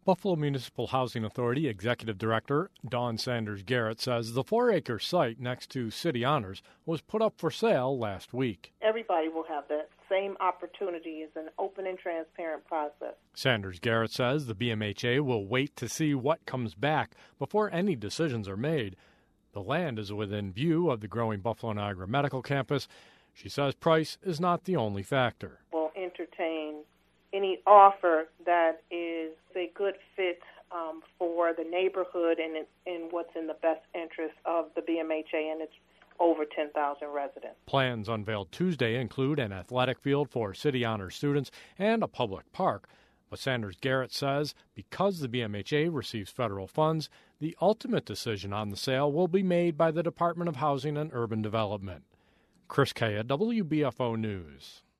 Buffalo Municipal Housing Authority Executive Director Dawn Sanders Garrett says the 4-acre site next to City Honors was put up for sale last week. Everybody will have the same opportunity. It's an open and transparent process. Sanders Garrett says the BMHA will wait to see what comes back before any decisions are made. The land is within view of the growing Buffalo Niagara Medical Campus. She says price is not the only factor. We'll entertain any offer that is a good fit for the neighborhood and in what's in the best interest of the BMHA and its over 10,000 residents. Plans unveiled Tuesday include an athletic field for City Honor students and a public park. But Sanders Garrett says because the BMHA receives federal funds, the ultimate decision on the sale will be made by the Department of Housing and Urban Development. Chris Kaya, WBFO News.